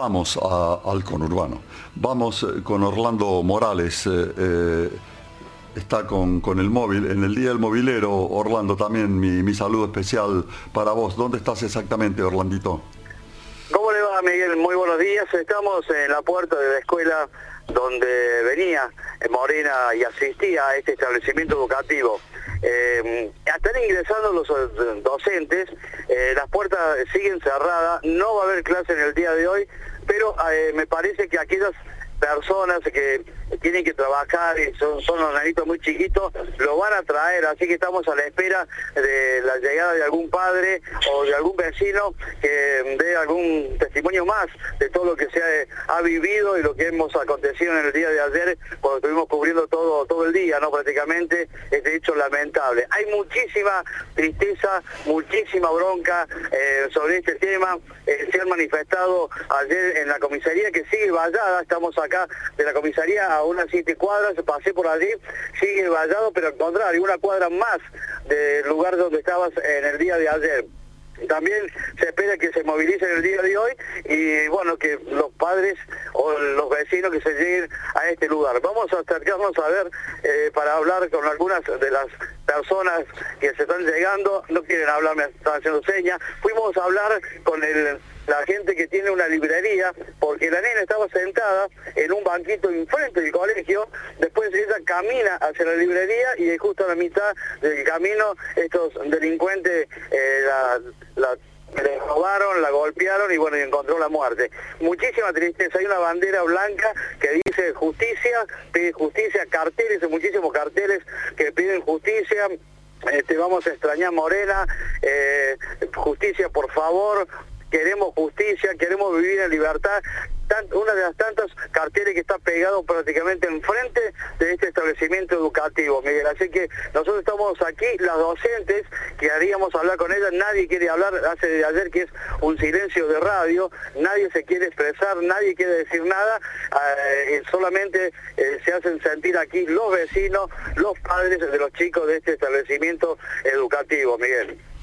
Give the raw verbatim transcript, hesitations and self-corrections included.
vamos a, al conurbano. Vamos con Orlando Morales. Eh, eh, está con, con el móvil. En el Día del Movilero, Orlando, también mi, mi saludo especial para vos. ¿Dónde estás exactamente, Orlandito? ¿Cómo le va, Miguel? Muy buenos días. Estamos en la puerta de la escuela donde venía Morena y asistía a este establecimiento educativo. Eh, están ingresando los docentes, eh, las puertas siguen cerradas, no va a haber clase en el día de hoy, pero eh, me parece que aquellas personas que tienen que trabajar y son, son los nanitos muy chiquitos, lo van a traer, así que estamos a la espera de la llegada de algún padre o de algún vecino que dé algún testimonio más de todo lo que se ha, ha vivido y lo que hemos acontecido en el día de ayer, cuando estuvimos cubriendo todo, todo el día, no prácticamente, este hecho lamentable. Hay muchísima tristeza, muchísima bronca eh, sobre este tema. Eh, se han manifestado ayer en la comisaría, que sigue vallada. Estamos acá de la comisaría a unas siete cuadras, pasé por allí, sigue vallado, pero al contrario, una cuadra más del lugar donde estabas en el día de ayer. También se espera que se movilicen el día de hoy y bueno, que los padres o los vecinos que se lleguen a este lugar. Vamos a acercarnos a ver eh, para hablar con algunas de las personas que se están llegando. No quieren hablar, me están haciendo señas. Fuimos a hablar con el la gente que tiene una librería, porque la nena estaba sentada en un banquito enfrente del colegio, después ella camina hacia la librería y justo a la mitad del camino estos delincuentes eh, la, la le robaron, la golpearon y bueno, y encontró la muerte. Muchísima tristeza. Hay una bandera blanca que dice justicia, pide justicia, carteles, muchísimos carteles que piden justicia. Este, vamos a extrañar Morena, eh, justicia por favor. Queremos justicia, queremos vivir en libertad. Tant, una de las tantas carteles que está pegado prácticamente enfrente de este establecimiento educativo, Miguel. Así que nosotros estamos aquí, las docentes, que haríamos hablar con ellas, nadie quiere hablar, hace de ayer que es un silencio de radio, nadie se quiere expresar, nadie quiere decir nada, eh, solamente eh, se hacen sentir aquí los vecinos, los padres de los chicos de este establecimiento educativo, Miguel.